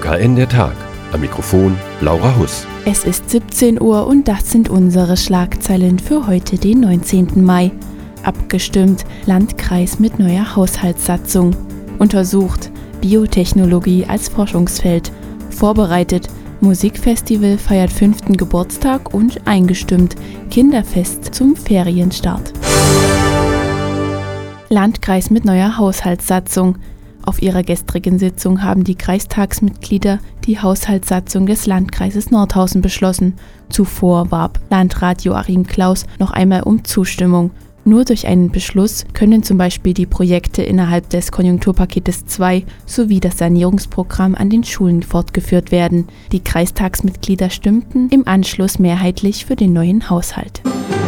OKN der Tag. Am Mikrofon Laura Huss. Es ist 17 Uhr und das sind unsere Schlagzeilen für heute, den 19. Mai. Abgestimmt, Landkreis mit neuer Haushaltssatzung. Untersucht, Biotechnologie als Forschungsfeld. Vorbereitet, Musikfestival feiert 5. Geburtstag und eingestimmt, Kinderfest zum Ferienstart. Landkreis mit neuer Haushaltssatzung. Auf ihrer gestrigen Sitzung haben die Kreistagsmitglieder die Haushaltssatzung des Landkreises Nordhausen beschlossen. Zuvor warb Landrat Joachim Klaus noch einmal um Zustimmung. Nur durch einen Beschluss können zum Beispiel die Projekte innerhalb des Konjunkturpaketes 2 sowie das Sanierungsprogramm an den Schulen fortgeführt werden. Die Kreistagsmitglieder stimmten im Anschluss mehrheitlich für den neuen Haushalt.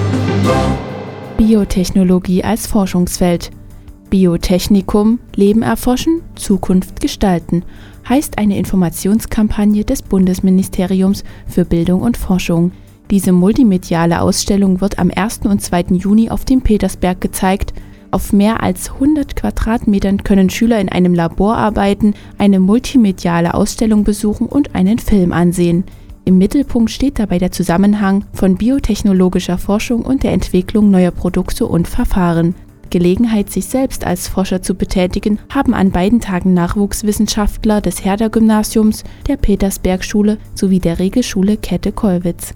Biotechnologie als Forschungsfeld. Biotechnikum, Leben erforschen, Zukunft gestalten, heißt eine Informationskampagne des Bundesministeriums für Bildung und Forschung. Diese multimediale Ausstellung wird am 1. und 2. Juni auf dem Petersberg gezeigt. Auf mehr als 100 Quadratmetern können Schüler in einem Labor arbeiten, eine multimediale Ausstellung besuchen und einen Film ansehen. Im Mittelpunkt steht dabei der Zusammenhang von biotechnologischer Forschung und der Entwicklung neuer Produkte und Verfahren. Gelegenheit, sich selbst als Forscher zu betätigen, haben an beiden Tagen Nachwuchswissenschaftler des Herder-Gymnasiums, der Petersberg-Schule sowie der Regelschule Käthe-Kollwitz.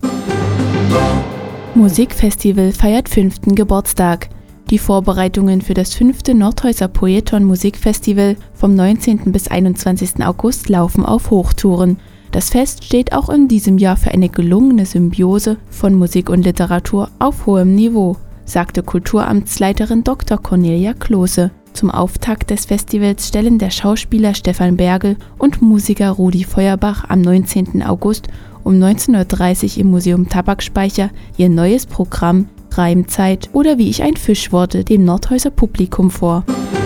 Musikfestival feiert 5. Geburtstag. Die Vorbereitungen für das 5. Nordhäuser Poeton Musikfestival vom 19. bis 21. August laufen auf Hochtouren. Das Fest steht auch in diesem Jahr für eine gelungene Symbiose von Musik und Literatur auf hohem Niveau, sagte Kulturamtsleiterin Dr. Cornelia Klose. Zum Auftakt des Festivals stellen der Schauspieler Stefan Bergel und Musiker Rudi Feuerbach am 19. August um 19.30 Uhr im Museum Tabakspeicher ihr neues Programm Reimzeit oder Wie ich ein Fisch wurde dem Nordhäuser Publikum vor.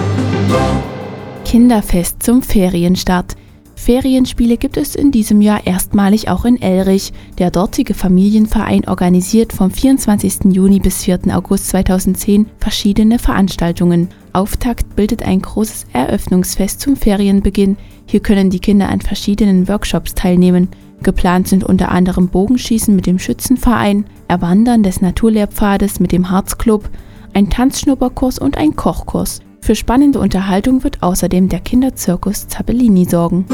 Kinderfest zum Ferienstart. Ferienspiele gibt es in diesem Jahr erstmalig auch in Elrich. Der dortige Familienverein organisiert vom 24. Juni bis 4. August 2010 verschiedene Veranstaltungen. Auftakt bildet ein großes Eröffnungsfest zum Ferienbeginn. Hier können die Kinder an verschiedenen Workshops teilnehmen. Geplant sind unter anderem Bogenschießen mit dem Schützenverein, Erwandern des Naturlehrpfades mit dem Harzclub, ein Tanzschnupperkurs und ein Kochkurs. Für spannende Unterhaltung wird außerdem der Kinderzirkus Zappellini sorgen.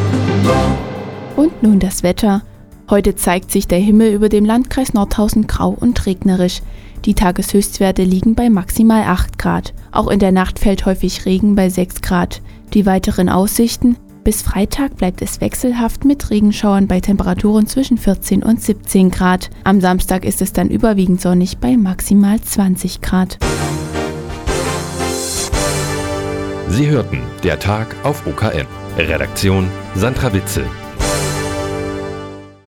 Und nun das Wetter. Heute zeigt sich der Himmel über dem Landkreis Nordhausen grau und regnerisch. Die Tageshöchstwerte liegen bei maximal 8 Grad. Auch in der Nacht fällt häufig Regen bei 6 Grad. Die weiteren Aussichten: bis Freitag bleibt es wechselhaft mit Regenschauern bei Temperaturen zwischen 14 und 17 Grad. Am Samstag ist es dann überwiegend sonnig bei maximal 20 Grad. Sie hörten der Tag auf OKN. Redaktion Sandra Witzel.